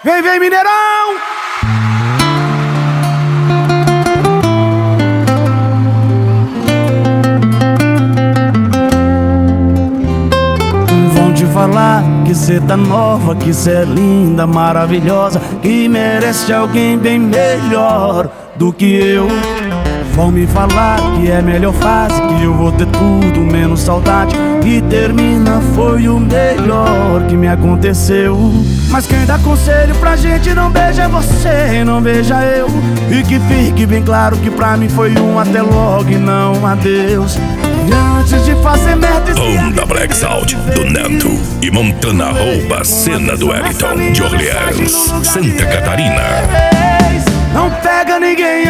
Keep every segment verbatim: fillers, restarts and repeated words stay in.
Vem, vem, Mineirão! Vão te falar que cê tá nova, que cê é linda, maravilhosa, que merece alguém bem melhor do que eu. Vão me falar que é a melhor fase, que eu vou ter tudo menos saudade, e termina foi o melhor que me aconteceu. Mas quem dá conselho pra gente não beija você, não beija eu. E que fique bem claro que pra mim foi um até logo e não adeus. E antes de fazer merda, Onda Black Sound do Nando e Montana rouba a cena do Wellington de Orleans, Santa Catarina. Não pega ninguém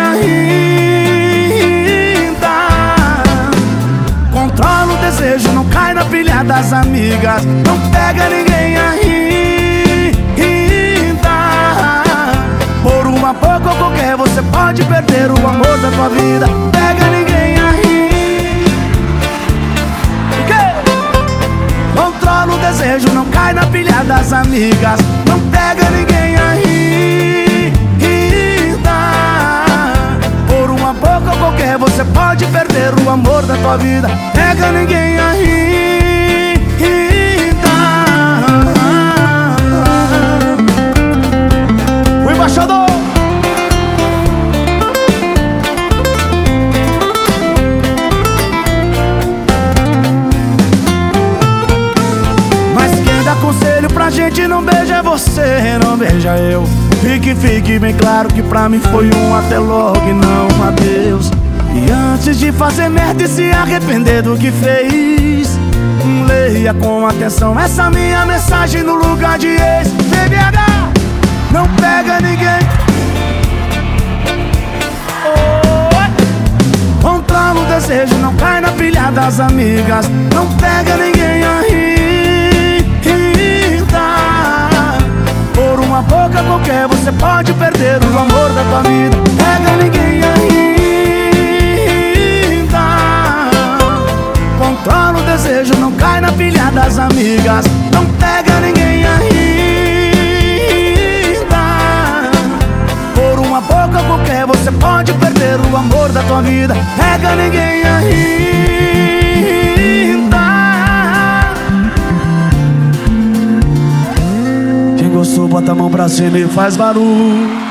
ainda, controla o desejo, não cai na pilha das amigas. Não pega ninguém ainda, por uma pouco ou qualquer você pode perder o amor da tua vida. Pega ninguém ainda, controla o desejo, não cai na pilha das amigas. Não pega ninguém ainda, por uma boca ou qualquer você pode perder o amor da tua vida. Pega ninguém ainda, o embaixador. Conselho pra gente não beija você, não beija eu. Fique, fique bem claro que pra mim foi um até logo e não um adeus. E antes de fazer merda e se arrepender do que fez, leia com atenção essa minha mensagem no lugar de ex. B B H, não pega ninguém. Oh, controla o desejo, não cai na pilha das amigas. Não pega ninguém aí, por uma boca qualquer você pode perder o amor da tua vida. Pega ninguém ainda, controla o desejo, não cai na pilha das amigas. Não pega ninguém ainda, por uma boca qualquer você pode perder o amor da tua vida. Pega ninguém ainda. Gostou, bota a mão pra cima e faz barulho.